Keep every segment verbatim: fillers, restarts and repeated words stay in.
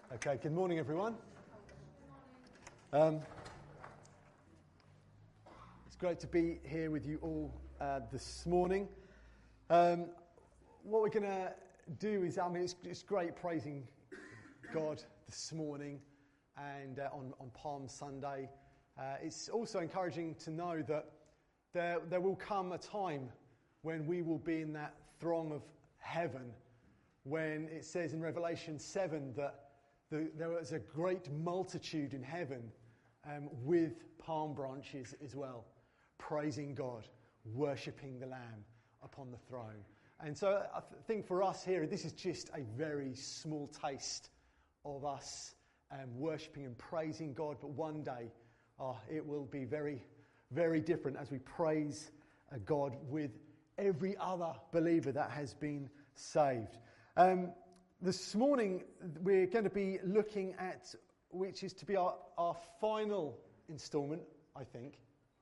Okay, good morning, everyone. Um, it's great to be here with you all uh, this morning. Um, what we're going to do is, I mean, it's, it's great praising God this morning and uh, on, on Palm Sunday. Uh, it's also encouraging to know that there, there will come a time when we will be in that throng of heaven, when it says in Revelation seven that The, there was a great multitude in heaven um, with palm branches as well, praising God, worshipping the Lamb upon the throne. And so I th- think for us here, this is just a very small taste of us um, worshipping and praising God. But one day, oh, it will be very, very different as we praise uh, God with every other believer that has been saved. Um, This morning, we're going to be looking at, which is to be our, our final instalment, I think.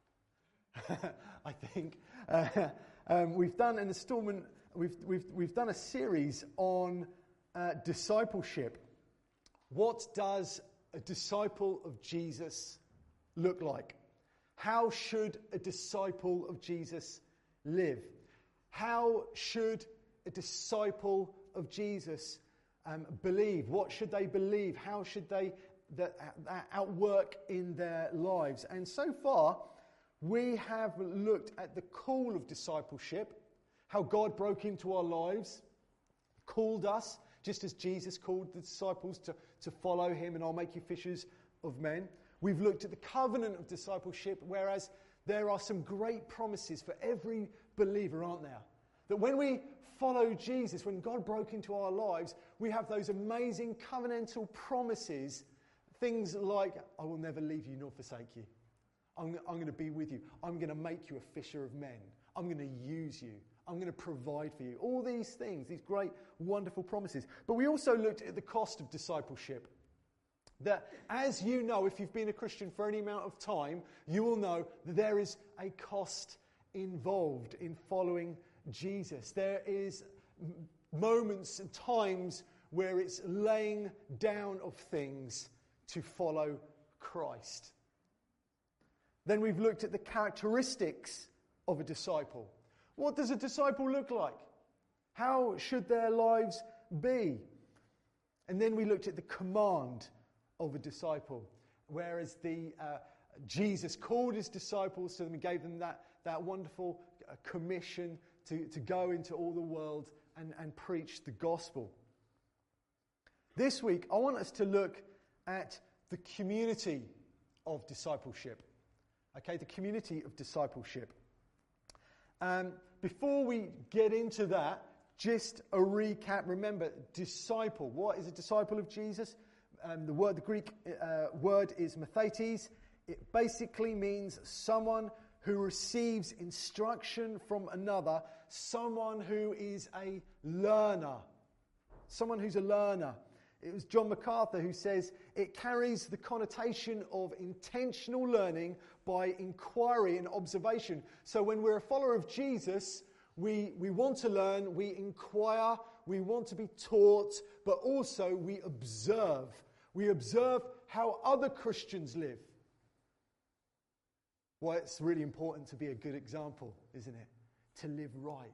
I think. Uh, um, we've done an instalment, we've, we've, we've done a series on uh, discipleship. What does a disciple of Jesus look like? How should a disciple of Jesus live? How should a disciple of Jesus Um, believe? What should they believe? How should they that, that outwork in their lives? And so far, we have looked at the call of discipleship, how God broke into our lives, called us, just as Jesus called the disciples to, to follow him, and I'll make you fishers of men. We've looked at the covenant of discipleship, whereas there are some great promises for every believer, aren't there? That when we follow Jesus, when God broke into our lives, we have those amazing covenantal promises, things like, I will never leave you nor forsake you. I'm, I'm going to be with you. I'm going to make you a fisher of men. I'm going to use you. I'm going to provide for you. All these things, these great, wonderful promises. But we also looked at the cost of discipleship. That, as you know, if you've been a Christian for any amount of time, you will know that there is a cost involved in following Jesus. There is moments and times where it's laying down of things to follow Christ. Then we've looked at the characteristics of a disciple. What does a disciple look like? How should their lives be? And then we looked at the command of a disciple, whereas the uh, Jesus called his disciples to them and gave them that, that wonderful uh, commission To, to go into all the world and, and preach the gospel. This week, I want us to look at the community of discipleship. Okay, the community of discipleship. Um, before we get into that, just a recap. Remember, disciple. What is a disciple of Jesus? Um, the word, the Greek uh, word is mathetes. It basically means someone who receives instruction from another, someone who is a learner. Someone who's a learner. It was John MacArthur who says, it carries the connotation of intentional learning by inquiry and observation. So when we're a follower of Jesus, we, we want to learn, we inquire, we want to be taught, but also we observe. We observe how other Christians live. Well, it's really important to be a good example, isn't it? To live right.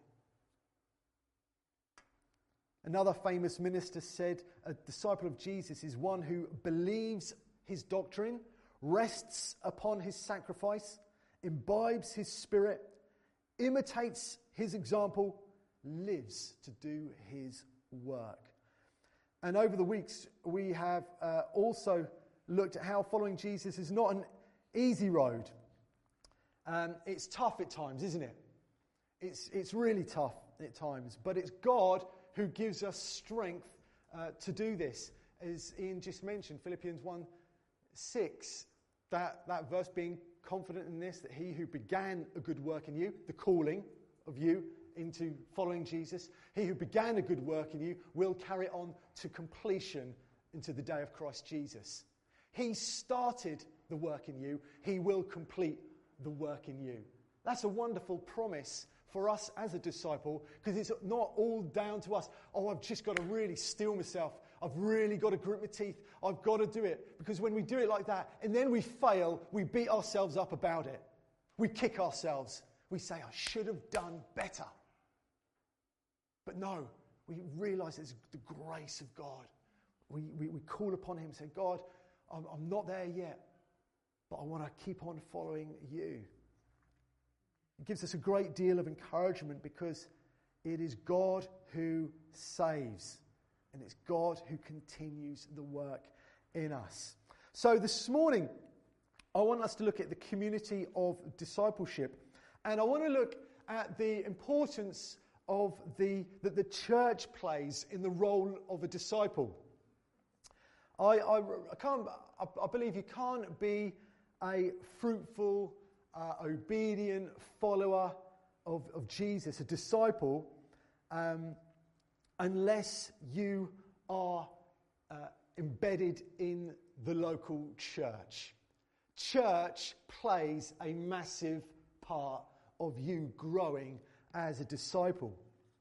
Another famous minister said, a disciple of Jesus is one who believes his doctrine, rests upon his sacrifice, imbibes his spirit, imitates his example, lives to do his work. And over the weeks, we have uh, also looked at how following Jesus is not an easy road. Um, it's tough at times, isn't it? It's it's really tough at times. But it's God who gives us strength uh, to do this. As Ian just mentioned, Philippians one six, that, that verse, being confident in this, that he who began a good work in you, the calling of you into following Jesus, he who began a good work in you will carry it on to completion into the day of Christ Jesus. He started the work in you, he will complete the work in you. That's a wonderful promise for us as a disciple, because it's not all down to us. Oh, I've just got to really steel myself. I've really got to grit my teeth. I've got to do it. Because when we do it like that, and then we fail, we beat ourselves up about it. We kick ourselves. We say, I should have done better. But no, we realise it's the grace of God. We, we, we call upon him and say, God, I'm, I'm not there yet, but I want to keep on following you. It gives us a great deal of encouragement because it is God who saves, and it's God who continues the work in us. So this morning, I want us to look at the community of discipleship, and I want to look at the importance of the that the church plays in the role of a disciple. I, I, I can't. I, I believe you can't be a fruitful, uh, obedient follower of, of Jesus, a disciple, um, unless you are uh, embedded in the local church. Church plays a massive part of you growing as a disciple.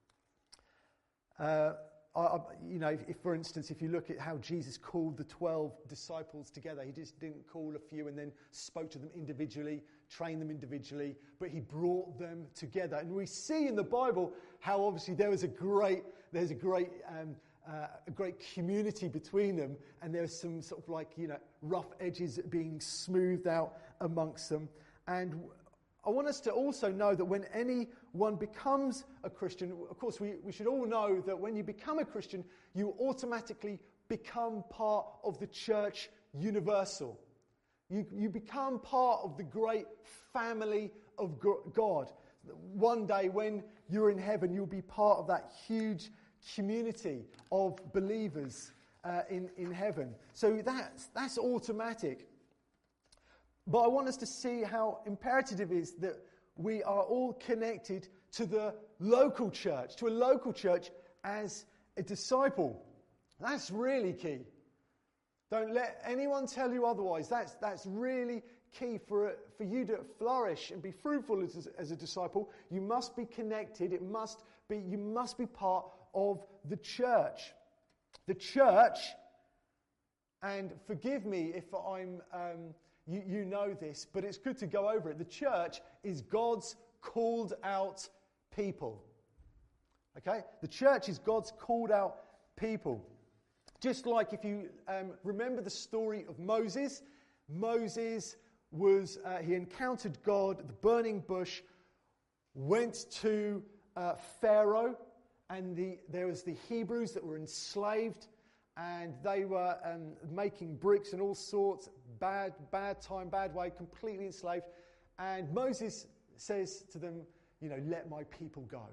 Uh, I, I, you know, if, if, for instance, if you look at how Jesus called the twelve disciples together, he just didn't call a few and then spoke to them individually, trained them individually, but he brought them together. And we see in the Bible how obviously there was a great, there's a great, um, uh, a great community between them, and there's some sort of like, you know, rough edges being smoothed out amongst them. And I want us to also know that when anyone becomes a Christian, of course we, we should all know that when you become a Christian, you automatically become part of the church universal. You, you become part of the great family of God. One day when you're in heaven, you'll be part of that huge community of believers uh, in, in heaven. So that's, that's automatic. But I want us to see how imperative it is that we are all connected to the local church, to a local church as a disciple. That's really key. Don't let anyone tell you otherwise. That's, that's really key for, for you to flourish and be fruitful as, as a disciple. You must be connected. It must be, you must be part of the church. The church, and forgive me if I'm... Um, You, you know this, but it's good to go over it. The church is God's called out people. Okay? The church is God's called out people. Just like if you um, remember the story of Moses. Moses was, uh, he encountered God at the burning bush, went to uh, Pharaoh, and the, there was the Hebrews that were enslaved, and they were um, making bricks and all sorts. Bad, bad time, bad way, completely enslaved. And Moses says to them, you know, let my people go.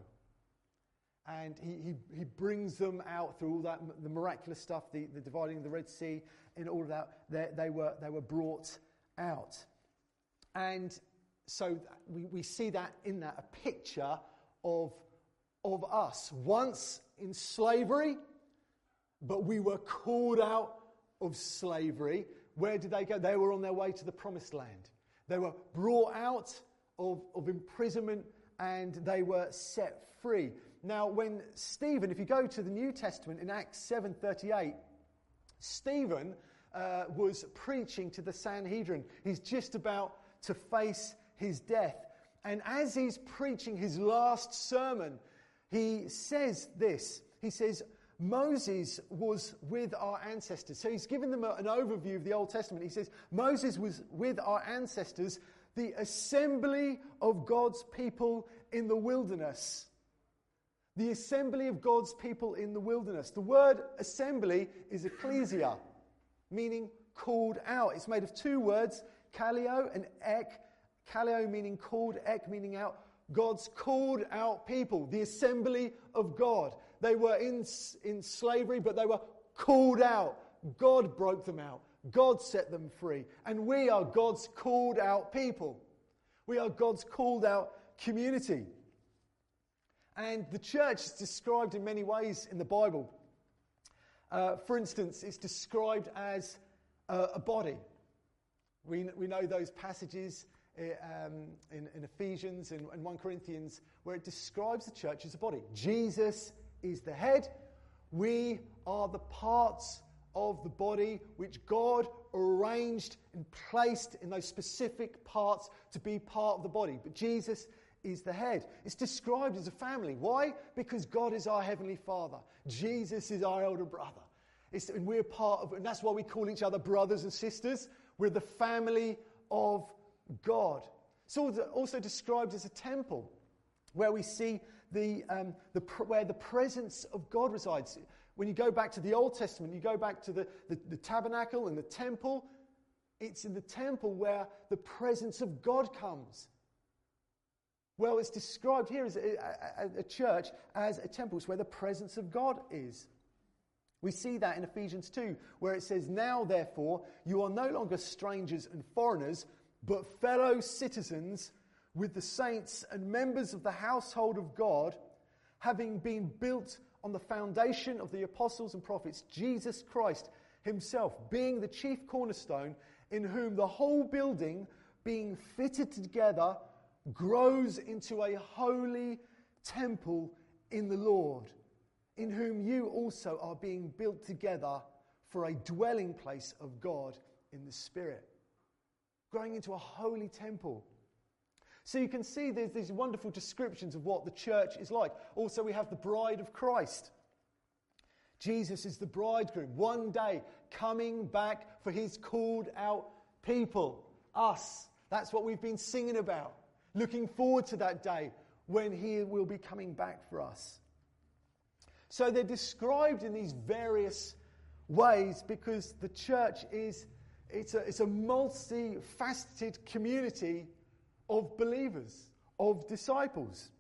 And he, he, he brings them out through all that, the miraculous stuff, the, the dividing of the Red Sea, and all of that. They, they were they were brought out. And so we, we see that in that, a picture of, of us. Once in slavery, but we were called out of slavery. Where did they go? They were on their way to the promised land. They were brought out of, of imprisonment and they were set free. Now, when Stephen, if you go to the New Testament in Acts seven thirty-eight, Stephen uh, was preaching to the Sanhedrin. He's just about to face his death. And as he's preaching his last sermon, he says this. He says, Moses was with our ancestors. So he's given them a, an overview of the Old Testament. He says, Moses was with our ancestors, the assembly of God's people in the wilderness. The assembly of God's people in the wilderness. The word assembly is ecclesia, meaning called out. It's made of two words, kaleo and ek. Kaleo meaning called, ek meaning out. God's called out people, the assembly of God. They were in, in slavery, but they were called out. God broke them out. God set them free. And we are God's called out people. We are God's called out community. And the church is described in many ways in the Bible. Uh, for instance, it's described as a, a body. We, we know those passages um, in, in Ephesians and, and First Corinthians where it describes the church as a body. Jesus is the head. We are the parts of the body which God arranged and placed in those specific parts to be part of the body. But Jesus is the head. It's described as a family. Why? Because God is our Heavenly Father. Jesus is our elder brother. It's, and we're part of, and that's why we call each other brothers and sisters. We're the family of God. It's also described as a temple, where we see the, um, the where the presence of God resides. When you go back to the Old Testament, you go back to the, the, the tabernacle and the temple. It's in the temple where the presence of God comes. Well, it's described here as a, a, a church as a temple. It's where the presence of God is. We see that in Ephesians two, where it says, "Now, therefore, you are no longer strangers and foreigners, but fellow citizens with the saints and members of the household of God, having been built on the foundation of the apostles and prophets, Jesus Christ himself being the chief cornerstone, in whom the whole building, being fitted together, grows into a holy temple in the Lord, in whom you also are being built together for a dwelling place of God in the Spirit." Growing into a holy temple. So you can see there's these wonderful descriptions of what the church is like. Also, we have the bride of Christ. Jesus is the bridegroom, one day coming back for his called out people, us. That's what we've been singing about. Looking forward to that day when he will be coming back for us. So they're described in these various ways because the church is it's a, it's a multifaceted community of believers, of disciples.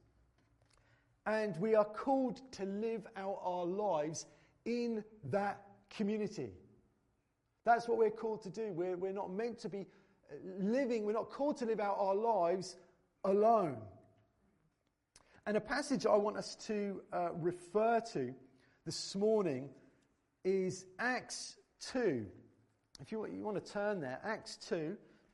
And we are called to live out our lives in that community. That's what we're called to do. We're, we're not meant to be living, we're not called to live out our lives alone. And a passage I want us to uh, refer to this morning is Acts two. If you, you want to turn there, Acts two,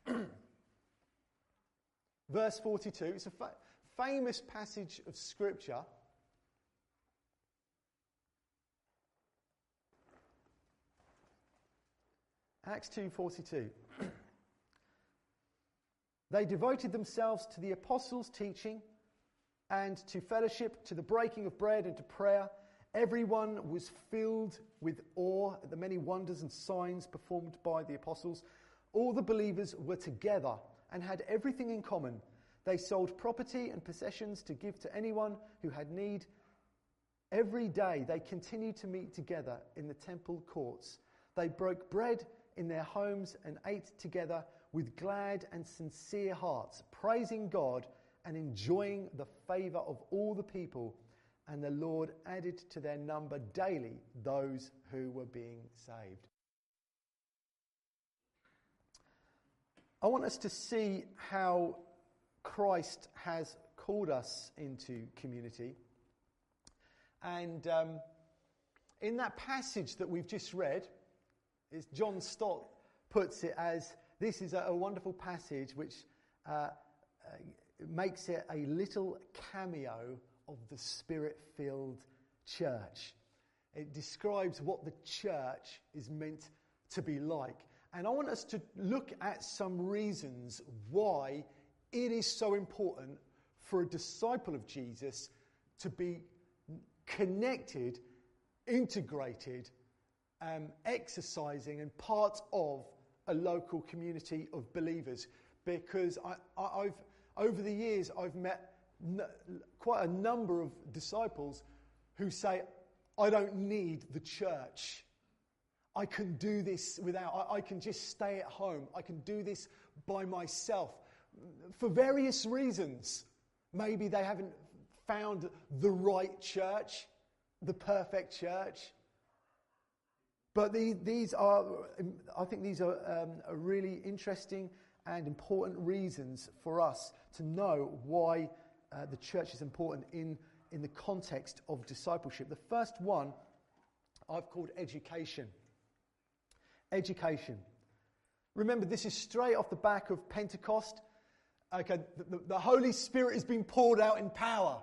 verse forty-two. It's a fa- famous passage of Scripture. Acts two forty-two. They devoted themselves to the apostles' teaching and to fellowship, to the breaking of bread and to prayer. Everyone was filled with awe at the many wonders and signs performed by the apostles. All the believers were together and had everything in common. They sold property and possessions to give to anyone who had need. Every day they continued to meet together in the temple courts. They broke bread in their homes and ate together with glad and sincere hearts, praising God and enjoying the favour of all the people. And the Lord added to their number daily those who were being saved. I want us to see how Christ has called us into community. And um, in that passage that we've just read, is John Stott puts it as, this is a, a wonderful passage which uh, uh, makes it a little cameo of the Spirit-filled church. It describes what the church is meant to be like. And I want us to look at some reasons why it is so important for a disciple of Jesus to be connected, integrated, um, exercising and part of a local community of believers. Because I, I, I've over the years I've met n- quite a number of disciples who say, I don't need the church. I can do this without, I, I can just stay at home. I can do this by myself. For various reasons. Maybe they haven't found the right church, the perfect church. But these, these are, I think these are, um, are really interesting and important reasons for us to know why uh, the church is important in, in the context of discipleship. The first one I've called education. Education. Remember, this is straight off the back of Pentecost. Okay, the, the Holy Spirit is being poured out in power.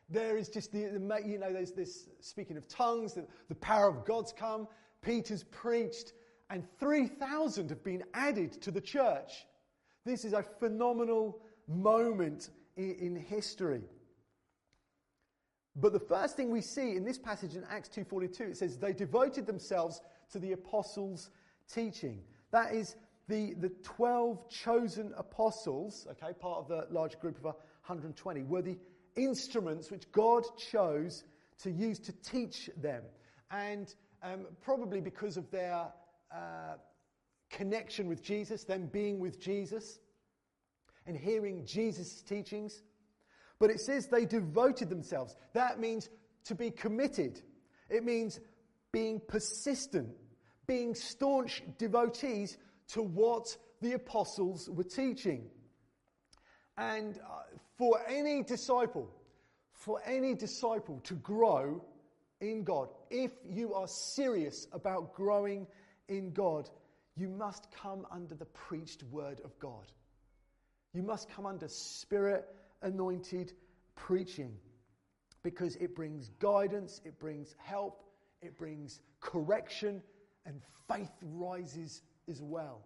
There is just the, the you know, there's this, speaking of tongues, the, the power of God's come. Peter's preached, and three thousand have been added to the church. This is a phenomenal moment in, in history. But the first thing we see in this passage in Acts two forty-two, it says they devoted themselves to the apostles' teaching. That is the, the twelve chosen apostles, okay, part of the large group of one hundred twenty, were the instruments which God chose to use to teach them. And um, probably because of their uh, connection with Jesus, them being with Jesus and hearing Jesus' teachings. But it says they devoted themselves. That means to be committed. It means being persistent, being staunch devotees to what the apostles were teaching. And uh, for any disciple, for any disciple to grow in God, if you are serious about growing in God, you must come under the preached word of God. You must come under Spirit-anointed preaching, because it brings guidance, it brings help, it brings correction, and faith rises as well.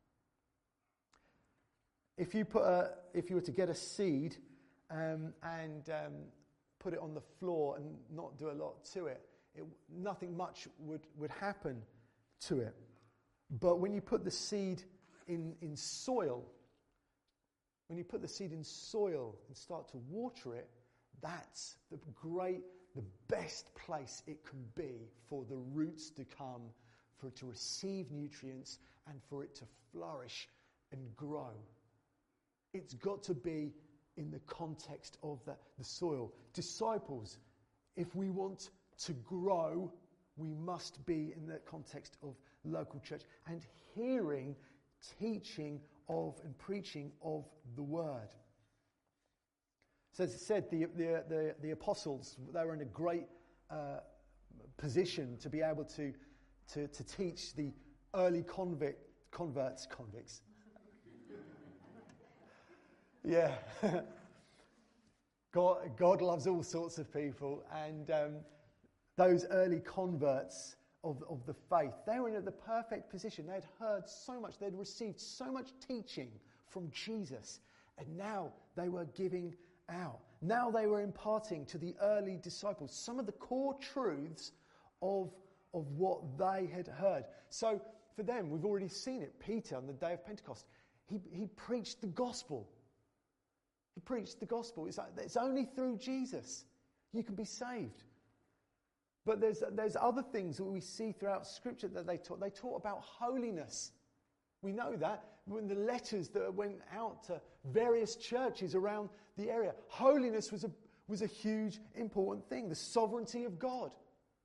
If you put a, if you were to get a seed um, and um, put it on the floor and not do a lot to it, it nothing much would, would happen to it. But when you put the seed in, in soil, when you put the seed in soil and start to water it, that's the great, the best place it can be for the roots to come, for it to receive nutrients and for it to flourish and grow. It's got to be in the context of the, the soil. Disciples, if we want to grow, we must be in the context of local church and hearing, teaching of and preaching of the word. So as I said, the, the, the, the apostles, they were in a great uh, position to be able to, to, to teach the early convict, converts, convicts. Yeah. God, God loves all sorts of people, and um, those early converts of, of the faith, they were in the perfect position. They had heard so much, they'd received so much teaching from Jesus, and now they were giving out. Now they were imparting to the early disciples some of the core truths of, of what they had heard. So for them, we've already seen it. Peter, on the day of Pentecost, he, he preached the gospel. He preached the gospel. It's, like, it's only through Jesus you can be saved. But there's there's other things that we see throughout Scripture that they taught. They taught about holiness. We know that when the letters that went out to various churches around the area, holiness was a was a huge, important thing. The sovereignty of God.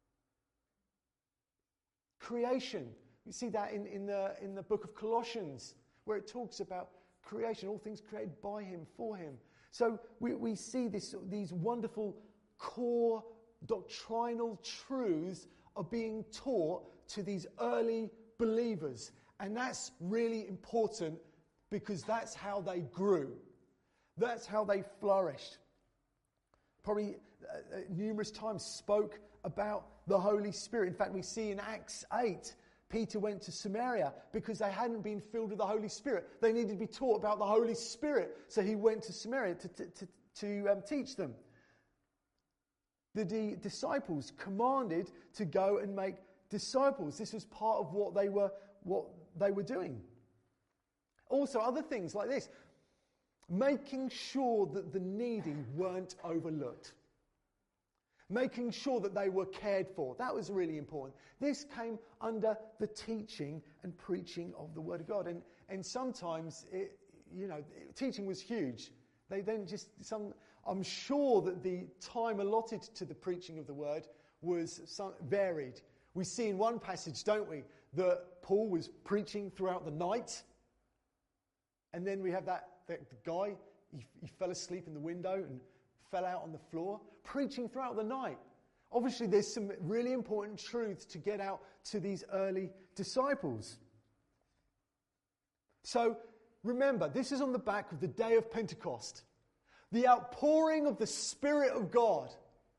Creation. You see that in, in the in the book of Colossians, where it talks about creation, all things created by him, for him. So we, we see this, these wonderful core doctrinal truths are being taught to these early believers. And that's really important because that's how they grew. That's how they flourished. Probably uh, numerous times spoke about the Holy Spirit. In fact, we see in Acts eight, Peter went to Samaria because they hadn't been filled with the Holy Spirit. They needed to be taught about the Holy Spirit. So he went to Samaria to, to, to, to um, teach them. The d- disciples commanded to go and make disciples. This was part of what they were what they were doing. Also, other things like this. Making sure that the needy weren't overlooked. Making sure that they were cared for. That was really important. This came under the teaching and preaching of the Word of God. And and sometimes, it, you know, teaching was huge. They then just, some. I'm sure that the time allotted to the preaching of the Word was some, varied. We see in one passage, don't we, that Paul was preaching throughout the night. And then we have that, that guy, he, he fell asleep in the window and fell out on the floor, preaching throughout the night. Obviously, there's some really important truths to get out to these early disciples. So, remember, this is on the back of the day of Pentecost. The outpouring of the Spirit of God.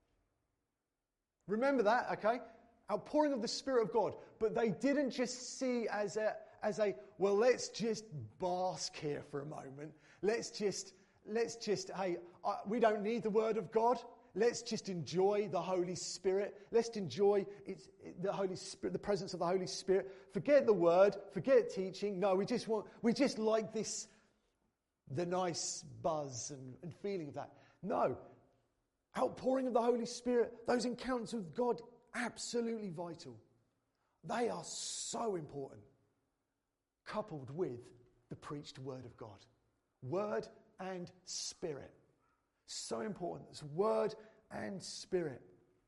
Remember that, okay? Outpouring of the Spirit of God. But they didn't just see as a, as a, well, let's just bask here for a moment. Let's just, let's just, hey, uh, we don't need the Word of God. Let's just enjoy the Holy Spirit. Let's enjoy it's, the Holy Spirit, the presence of the Holy Spirit. Forget the Word. Forget teaching. No, we just want, we just like this, the nice buzz and, and feeling of that. No. Outpouring of the Holy Spirit, those encounters with God, absolutely vital. They are so important, coupled with the preached Word of God. Word and Spirit. So important. It's Word and Spirit.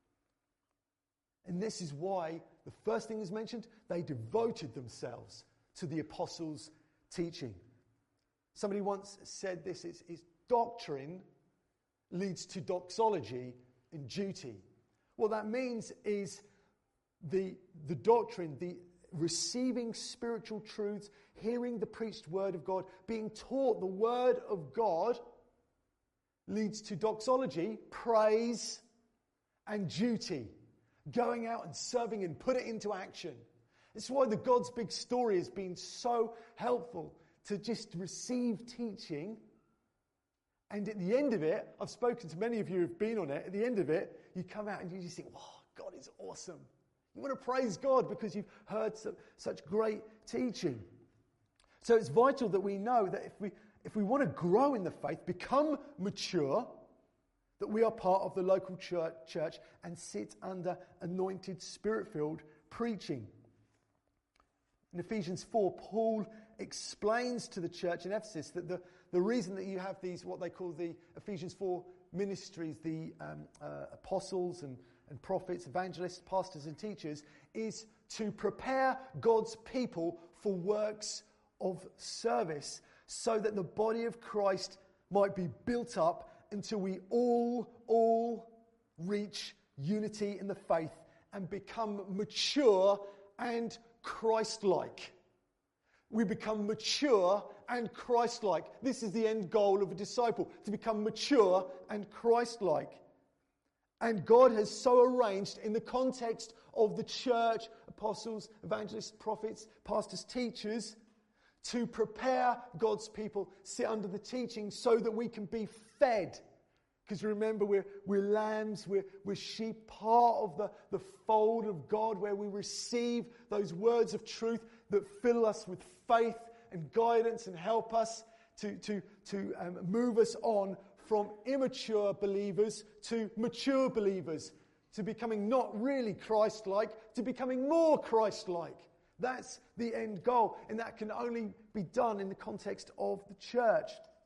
And this is why the first thing is mentioned, they devoted themselves to the apostles' teaching. Somebody once said this, it's, it's doctrine leads to doxology in duty. What that means is the, the doctrine, the receiving spiritual truths, hearing the preached Word of God, being taught the Word of God leads to doxology, praise, and duty. Going out and serving and put it into action. This is why the God's Big Story has been so helpful to just receive teaching. And at the end of it, I've spoken to many of you who've been on it, at the end of it, you come out and you just think, wow, God is awesome. You want to praise God because you've heard some, such great teaching. So it's vital that we know that if we if we want to grow in the faith, become mature, that we are part of the local church, church and sit under anointed, Spirit-filled preaching. In Ephesians four, Paul explains to the church in Ephesus that the, the reason that you have these, what they call the Ephesians four ministries, the um, uh, apostles and, and prophets, evangelists, pastors and teachers, is to prepare God's people for works of service, so that the body of Christ might be built up until we all, all reach unity in the faith and become mature and Christ-like. We become mature and Christ-like. This is the end goal of a disciple, to become mature and Christ-like. And God has so arranged in the context of the church, apostles, evangelists, prophets, pastors, teachers, to prepare God's people, sit under the teaching so that we can be fed. Because remember, we're, we're lambs, we're, we're sheep, part of the, the fold of God where we receive those words of truth that fill us with faith and guidance and help us to, to, to um, move us on from immature believers to mature believers, to becoming not really Christ-like, to becoming more Christ-like. That's the end goal, and that can only be done in the context of the church.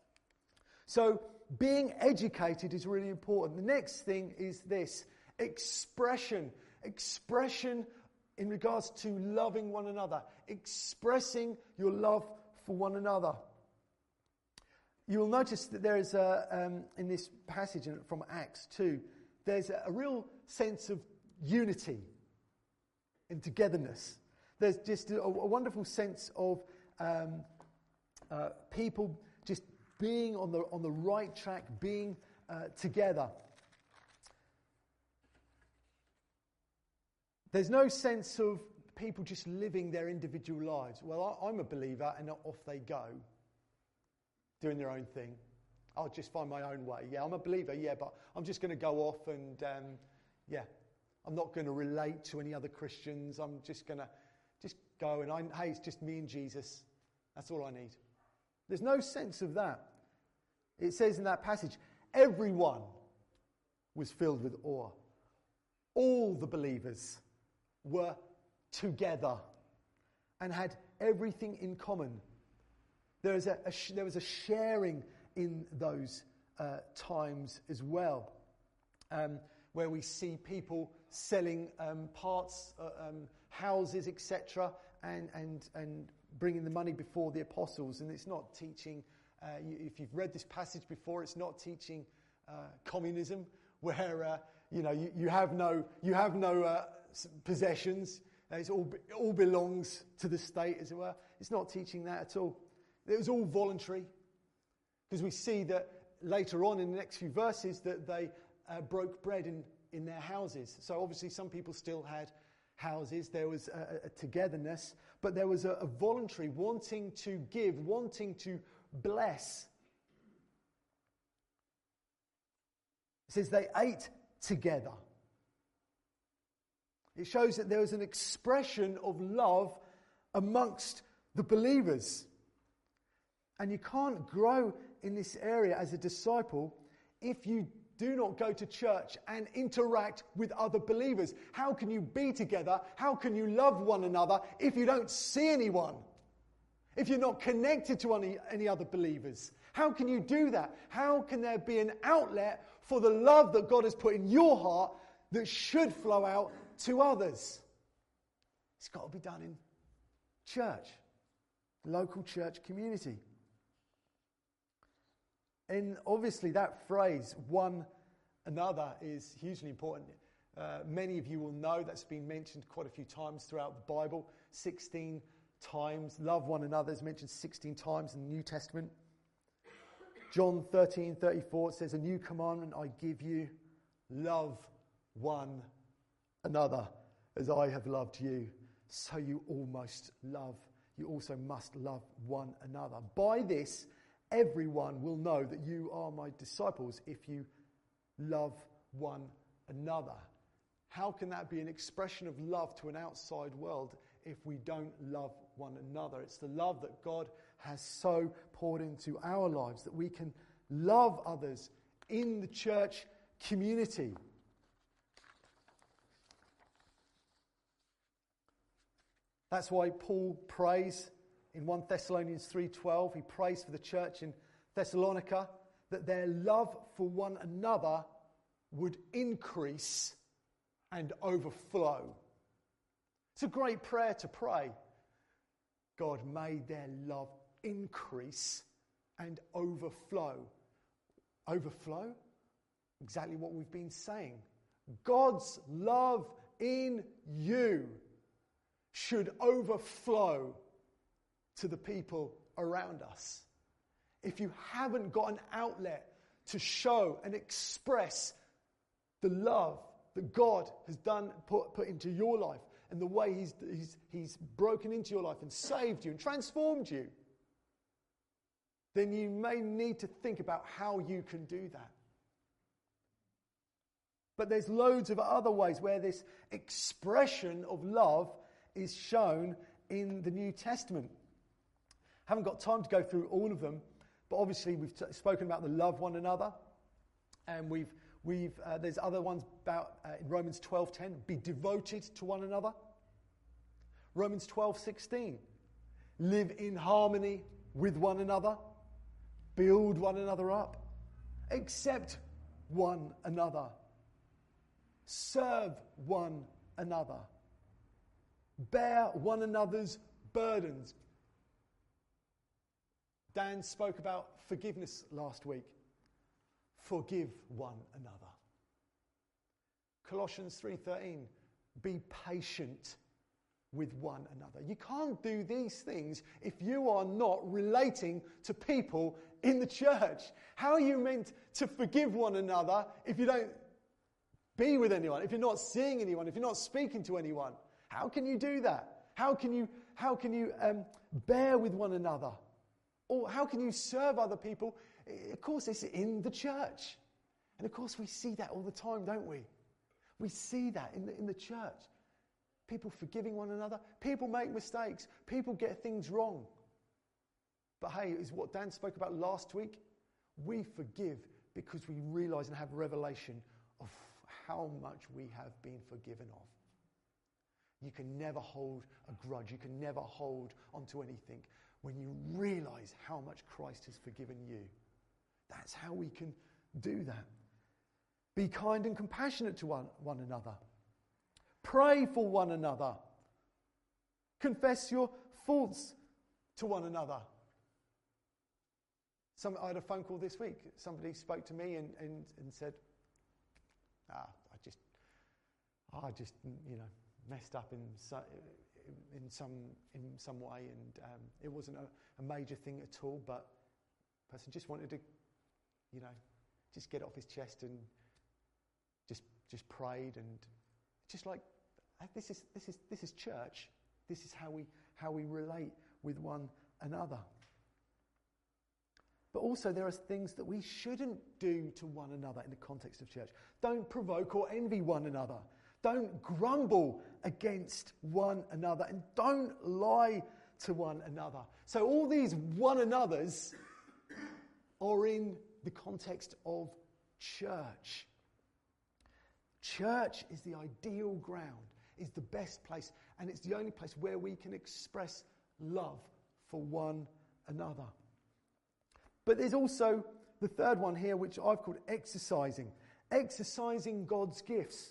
So being educated is really important. The next thing is this, expression. Expression in regards to loving one another. Expressing your love for one another. You will notice that there is a, um, in this passage from Acts two, there's a, a real sense of unity and togetherness. There's just a, a wonderful sense of um, uh, people just being on the on the right track, being uh, together. There's no sense of people just living their individual lives. Well, I, I'm a believer, and off they go, doing their own thing. I'll just find my own way. Yeah, I'm a believer, yeah, but I'm just going to go off and, um, yeah, I'm not going to relate to any other Christians. I'm just going to just go and, I, hey, it's just me and Jesus. That's all I need. There's no sense of that. It says in that passage, everyone was filled with awe. All the believers were together and had everything in common. There was a, a sh- there was a sharing in those uh, times as well, um, where we see people selling um, parts, uh, um, houses, et cetera, and and and bringing the money before the apostles. And it's not teaching. Uh, you, if you've read this passage before, it's not teaching uh, communism, where uh, you know you, you have no you have no uh, possessions. It's all it all belongs to the state, as it were. It's not teaching that at all. It was all voluntary, because we see that later on in the next few verses that they uh, broke bread in, in their houses. So obviously some people still had houses. There was a, a togetherness, but there was a, a voluntary wanting to give, wanting to bless. It says they ate together. It shows that there was an expression of love amongst the believers. And you can't grow in this area as a disciple if you do not go to church and interact with other believers. How can you be together? How can you love one another if you don't see anyone? If you're not connected to any, any other believers? How can you do that? How can there be an outlet for the love that God has put in your heart that should flow out to others? It's got to be done in church, local church community. And obviously that phrase, one another, is hugely important. Uh, many of you will know that's been mentioned quite a few times throughout the Bible. sixteen times. Love one another is mentioned sixteen times in the New Testament. John thirteen thirty-four, it says, a new commandment I give you, love one another as I have loved you. So you almost love, you also must love one another. By this, everyone will know that you are my disciples if you love one another. How can that be an expression of love to an outside world if we don't love one another? It's the love that God has so poured into our lives that we can love others in the church community. That's why Paul prays in First Thessalonians three twelve, he prays for the church in Thessalonica that their love for one another would increase and overflow. It's a great prayer to pray. God, may their love increase and overflow. Overflow? Exactly what we've been saying. God's love in you should overflow to the people around us. If you haven't got an outlet to show and express the love that God has done, put, put into your life, and the way he's, he's, he's broken into your life and saved you and transformed you, then you may need to think about how you can do that. But there's loads of other ways where this expression of love is shown in the New Testament. Haven't got time to go through all of them, but obviously we've t- spoken about the love one another, and we've we've uh, there's other ones about uh, in Romans twelve ten, be devoted to one another. Romans twelve sixteen, live in harmony with one another, build one another up, accept one another, serve one another, bear one another's burdens. Dan spoke about forgiveness last week. Forgive one another. Colossians three thirteen, be patient with one another. You can't do these things if you are not relating to people in the church. How are you meant to forgive one another if you don't be with anyone, if you're not seeing anyone, if you're not speaking to anyone? How can you do that? How can you, how can you um, bear with one another? Or how can you serve other people? Of course, it's in the church. And of course, we see that all the time, don't we? We see that in the, in the church. People forgiving one another. People make mistakes. People get things wrong. But hey, is what Dan spoke about last week. We forgive because we realise and have revelation of how much we have been forgiven of. You can never hold a grudge. You can never hold onto anything when you realise how much Christ has forgiven you. That's how we can do that. Be kind and compassionate to one, one another. Pray for one another. Confess your faults to one another. Some, I had a phone call this week. Somebody spoke to me and, and, and said, ah, I just, I just, you know, messed up in so, in some in some way, and um, it wasn't a, a major thing at all. But the person just wanted to, you know, just get it off his chest and just just prayed, and just like this is this is this is church. This is how we how we relate with one another. But also there are things that we shouldn't do to one another in the context of church. Don't provoke or envy one another. Don't grumble against one another, and don't lie to one another. So all these one another's are in the context of church. Church is the ideal ground, is the best place, and it's the only place where we can express love for one another. But there's also the third one here, which I've called exercising. Exercising God's gifts.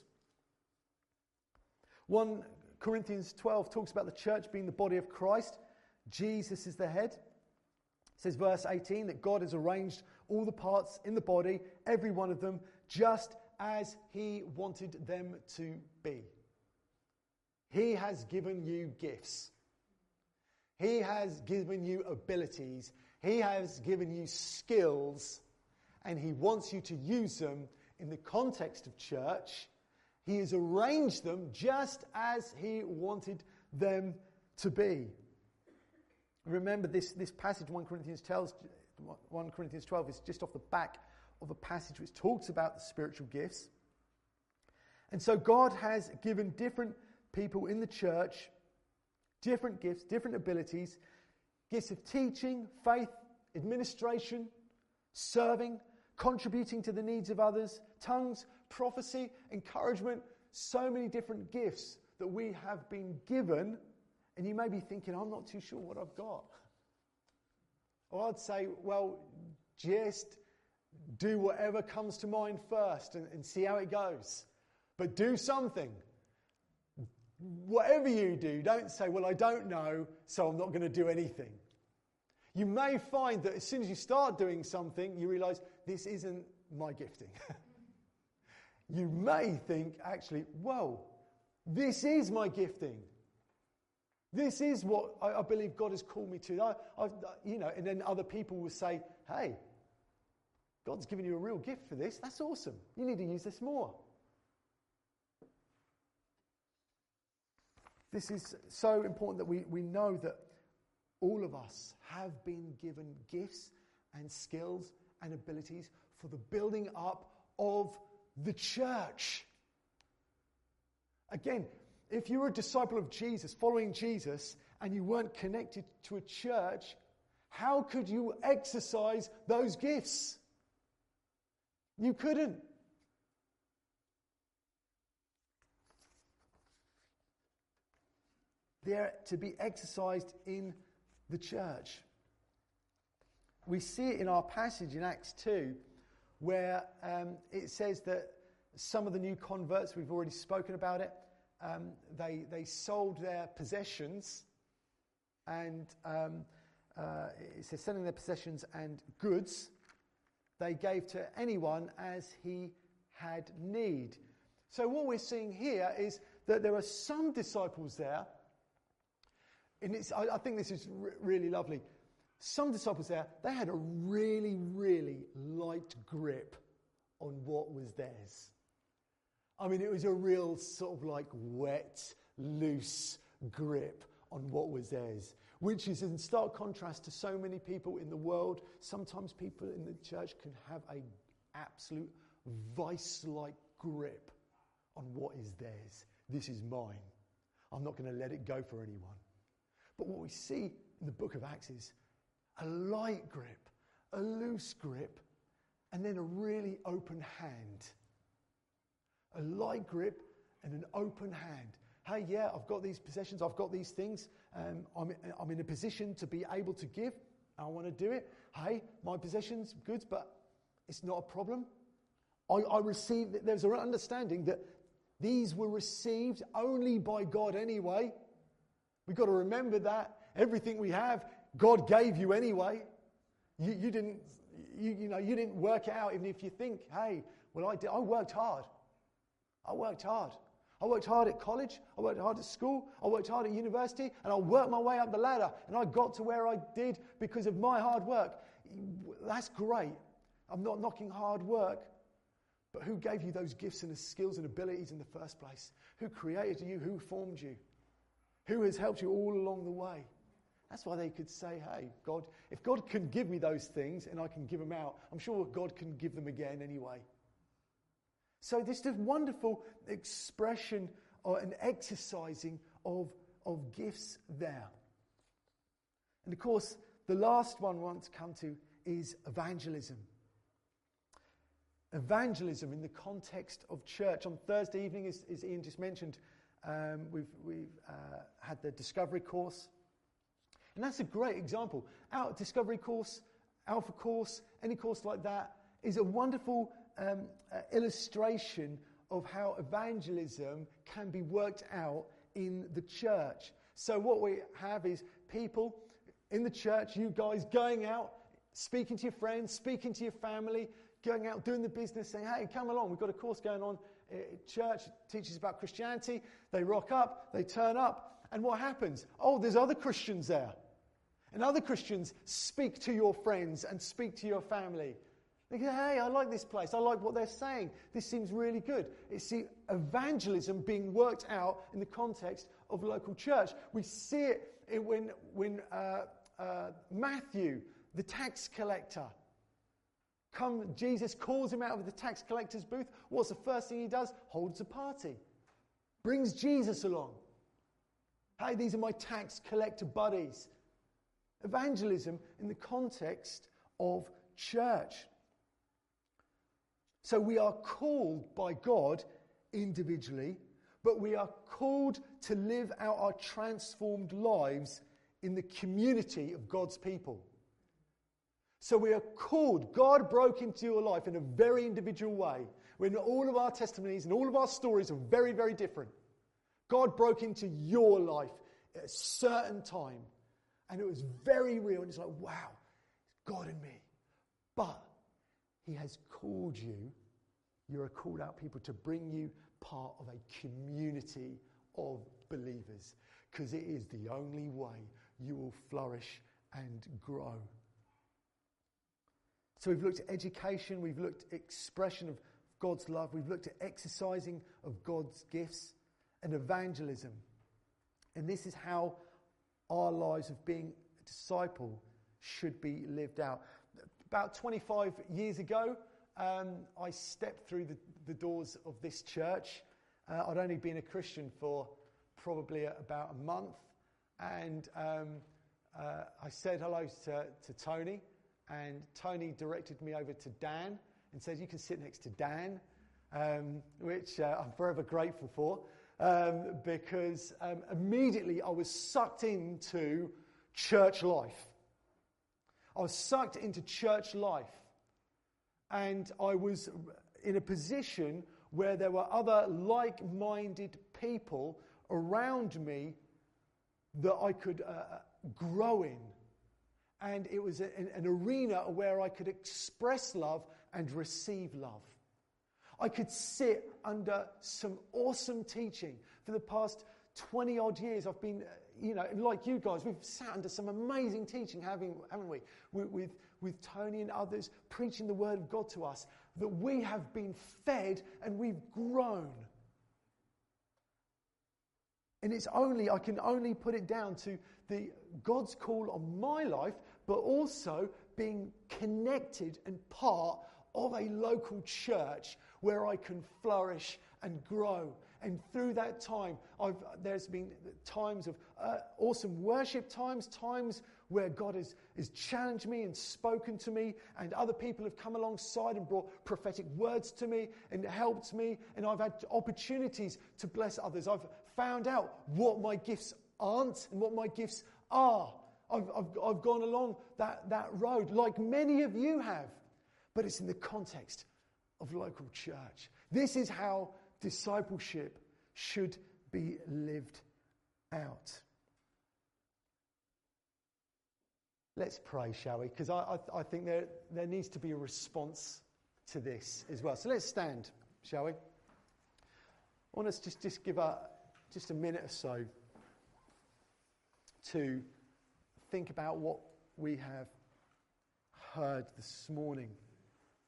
First Corinthians twelve talks about the church being the body of Christ. Jesus is the head. It says, verse eighteen, that God has arranged all the parts in the body, every one of them, just as he wanted them to be. He has given you gifts. He has given you abilities. He has given you skills, and he wants you to use them in the context of church. He has arranged them just as he wanted them to be. Remember, this, this passage, First Corinthians tells, First Corinthians twelve, is just off the back of a passage which talks about the spiritual gifts. And so God has given different people in the church different gifts, different abilities, gifts of teaching, faith, administration, serving, contributing to the needs of others, tongues, prophecy, encouragement, so many different gifts that we have been given. And you may be thinking, I'm not too sure what I've got. Or I'd say, well, just do whatever comes to mind first and, and see how it goes. But do something. Whatever you do, don't say, well, I don't know, so I'm not going to do anything. You may find that as soon as you start doing something, you realise this isn't my gifting. You may think, actually, whoa, this is my gifting. This is what I, I believe God has called me to. I, I, you know, and then other people will say, hey, God's given you a real gift for this. That's awesome. You need to use this more. This is so important that we, we know that all of us have been given gifts and skills and abilities for the building up of the church. Again, if you were a disciple of Jesus, following Jesus, and you weren't connected to a church, how could you exercise those gifts? You couldn't. They're to be exercised in the church. We see it in our passage in Acts two, where um, it says that some of the new converts, we've already spoken about it, um, they, they sold their possessions, and um, uh, it says selling their possessions and goods, they gave to anyone as he had need. So what we're seeing here is that there are some disciples there. And it's, I, I think this is r- really lovely. Some disciples there, they had a really, really light grip on what was theirs. I mean, it was a real sort of like wet, loose grip on what was theirs, which is in stark contrast to so many people in the world. Sometimes people in the church can have an absolute vice-like grip on what is theirs. This is mine. I'm not going to let it go for anyone. But what we see in the book of Acts is a light grip, a loose grip, and then a really open hand. A light grip and an open hand. Hey, yeah, I've got these possessions, I've got these things. Um, I'm, I'm in a position to be able to give. I want to do it. Hey, my possessions, goods, but it's not a problem. I, I receive, there's an understanding that these were received only by God anyway. We've got to remember that. Everything we have, God gave you anyway. You, you didn't, you, you know, you didn't work it out, even if you think, hey, well, I did. I worked hard. I worked hard. I worked hard at college. I worked hard at school. I worked hard at university, and I worked my way up the ladder, and I got to where I did because of my hard work. That's great. I'm not knocking hard work. But who gave you those gifts and skills and abilities in the first place? Who created you? Who formed you? Who has helped you all along the way? That's why they could say, hey, God, if God can give me those things and I can give them out, I'm sure God can give them again anyway. So this is a wonderful expression or an exercising of, of gifts there. And of course, the last one I want to come to is evangelism. Evangelism in the context of church. On Thursday evening, as, as Ian just mentioned, um, we've, we've uh, had the Discovery course. And that's a great example. Our Discovery course, Alpha course, any course like that is a wonderful um, uh, illustration of how evangelism can be worked out in the church. So what we have is people in the church, you guys going out, speaking to your friends, speaking to your family, going out, doing the business, saying, hey, come along, we've got a course going on at church, teaches about Christianity. They rock up, they turn up, and what happens? Oh, there's other Christians there. And other Christians speak to your friends and speak to your family. They go, hey, I like this place. I like what they're saying. This seems really good. It's the evangelism being worked out in the context of local church. We see it when, when uh, uh, Matthew, the tax collector, Come, Jesus calls him out of the tax collector's booth. What's the first thing he does? Holds a party. Brings Jesus along. Hey, these are my tax collector buddies. Evangelism in the context of church. So we are called by God individually, but we are called to live out our transformed lives in the community of God's people. So we are called, God broke into your life in a very individual way. When all of our testimonies and all of our stories are very, very different. God broke into your life at a certain time. And it was very real. And it's like, wow, it's God in me. But he has called you, you're a called out people, to bring you part of a community of believers. Because it is the only way you will flourish and grow. So we've looked at education, we've looked at expression of God's love, we've looked at exercising of God's gifts and evangelism. And this is how our lives of being a disciple should be lived out. About twenty-five years ago, um, I stepped through the, the doors of this church. Uh, I'd only been a Christian for probably about a month. And um, uh, I said hello to, to Tony. And Tony directed me over to Dan and said, you can sit next to Dan, um, which uh, I'm forever grateful for, um, because um, immediately I was sucked into church life. I was sucked into church life. And I was in a position where there were other like-minded people around me that I could uh, grow in. And it was a, an arena where I could express love and receive love. I could sit under some awesome teaching. For the past twenty odd years, I've been, you know, like you guys, we've sat under some amazing teaching, haven't we? With, with, with Tony and others preaching the word of God to us, that we have been fed and we've grown. And it's only, I can only put it down to the God's call on my life, but also being connected and part of a local church where I can flourish and grow. And through that time, I've, there's been times of uh, awesome worship times, times where God has, has challenged me and spoken to me, and other people have come alongside and brought prophetic words to me and helped me, and I've had opportunities to bless others. I've found out what my gifts aren't and what my gifts are. I've, I've, I've gone along that, that road like many of you have, but it's in the context of local church. This is how discipleship should be lived out. Let's pray, shall we? Because I, I, I think there, there needs to be a response to this as well. So let's stand, shall we? I want us to just, just give a, just a minute or so to think about what we have heard this morning.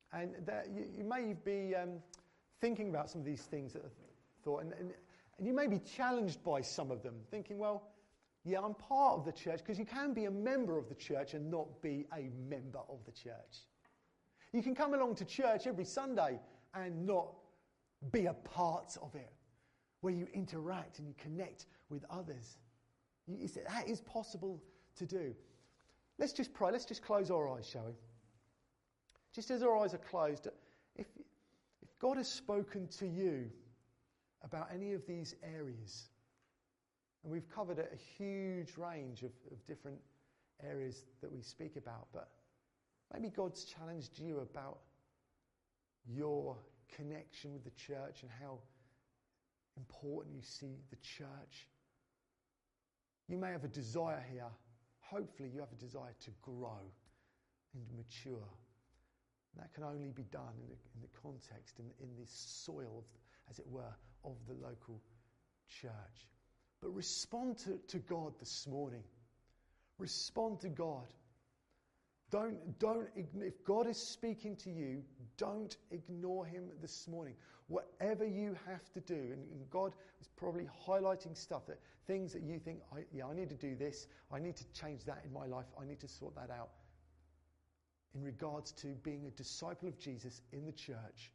And that you, you may be um, thinking about some of these things that I thought, and, and, and you may be challenged by some of them, thinking, well, yeah, I'm part of the church, because you can be a member of the church and not be a member of the church. You can come along to church every Sunday and not be a part of it, where you interact and you connect with others. You, that is possible to do. Let's just pray. Let's just close our eyes, shall we? Just as our eyes are closed, if, if God has spoken to you about any of these areas, and we've covered a, a huge range of, of different areas that we speak about, but maybe God's challenged you about your connection with the church and how important you see the church. You may have a desire here. Hopefully you have a desire to grow and mature. And that can only be done in the, in the context, in, in this soil, of, as it were, of the local church. But respond to, to God this morning. Respond to God. Don't, don't, if God is speaking to you, don't ignore him this morning. Whatever you have to do, and, and God is probably highlighting stuff, that things that you think, I, yeah, I need to do this, I need to change that in my life, I need to sort that out. In regards to being a disciple of Jesus in the church,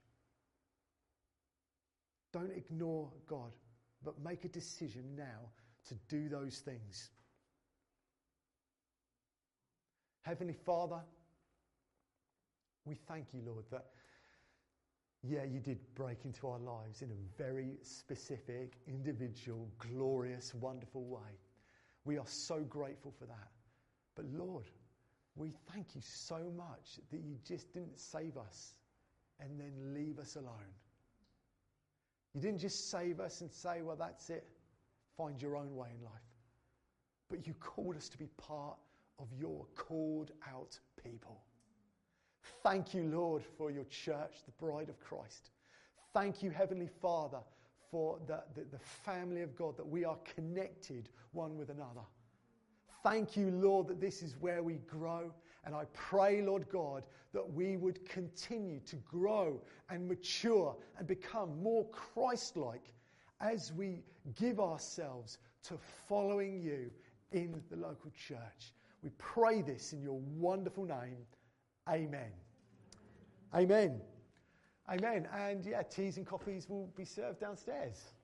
don't ignore God, but make a decision now to do those things. Heavenly Father, we thank you, Lord, that, yeah, you did break into our lives in a very specific, individual, glorious, wonderful way. We are so grateful for that. But Lord, we thank you so much that you just didn't save us and then leave us alone. You didn't just save us and say, well, that's it, find your own way in life. But you called us to be part of your called out people. Thank you, Lord, for your church, the bride of Christ. Thank you, Heavenly Father, for the, the, the family of God, that we are connected one with another. Thank you, Lord, that this is where we grow. And I pray, Lord God, that we would continue to grow and mature and become more Christ-like as we give ourselves to following you in the local church. We pray this in your wonderful name. Amen. Amen. Amen. And yeah, teas and coffees will be served downstairs.